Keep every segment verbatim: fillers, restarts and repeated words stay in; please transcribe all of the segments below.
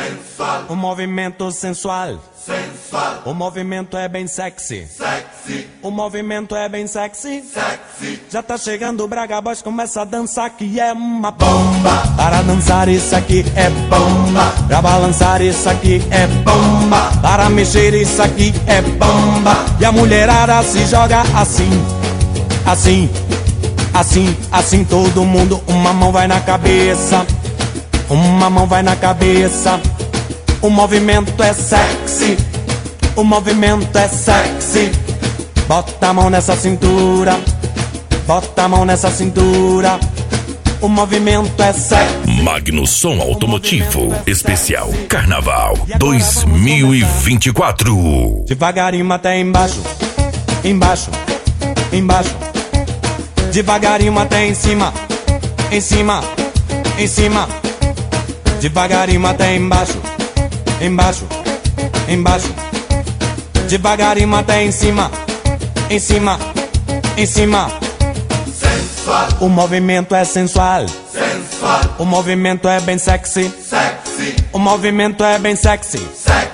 sensual. O movimento sensual. Sensual. O movimento é bem sexy. Sexy. O movimento é bem sexy. Sexy. Já tá chegando o Braga Boys, começa a dançar que é uma bomba. Para dançar isso aqui é bomba. Pra balançar isso aqui é bomba. Para mexer isso aqui é bomba. E a mulherada se joga assim, assim, assim, assim. Todo mundo, uma mão vai na cabeça, uma mão vai na cabeça. O movimento é sexy, o movimento é sexy. Bota a mão nessa cintura, bota a mão nessa cintura. O movimento é sexy. Magno Som Automotivo Especial Carnaval dois mil e vinte e quatro. Devagarinho até embaixo, embaixo, embaixo. Devagarinho até em cima, em cima, em cima. Devagarinho até embaixo, embaixo, embaixo. Devagarinho até em cima, em cima, em cima. Sensual. O movimento é sensual. Sensual. O movimento é bem sexy. Sexy. O movimento é bem sexy. Sexy.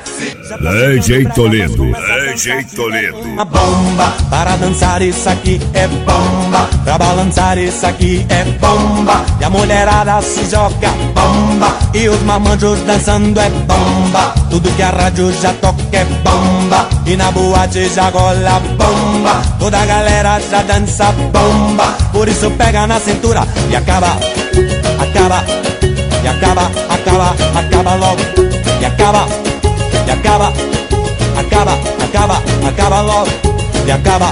D J Toledo, D J Toledo. Uma bomba. Para dançar isso aqui é bomba. Pra balançar isso aqui é bomba. E a mulherada se joga bomba. E os mamanjos dançando é bomba. Tudo que a rádio já toca é bomba. E na boate já rola bomba. Toda a galera já dança bomba. Por isso pega na cintura e acaba, acaba, e acaba, acaba, acaba logo. E acaba, e acaba, acaba, acaba, acaba logo. E acaba,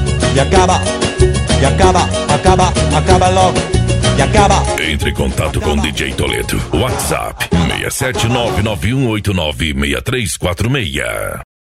e acaba, e acaba, acaba, acaba logo. E acaba. Entre em contato com D J Toledo. WhatsApp seis sete nove nove um oito nove seis três quatro seis.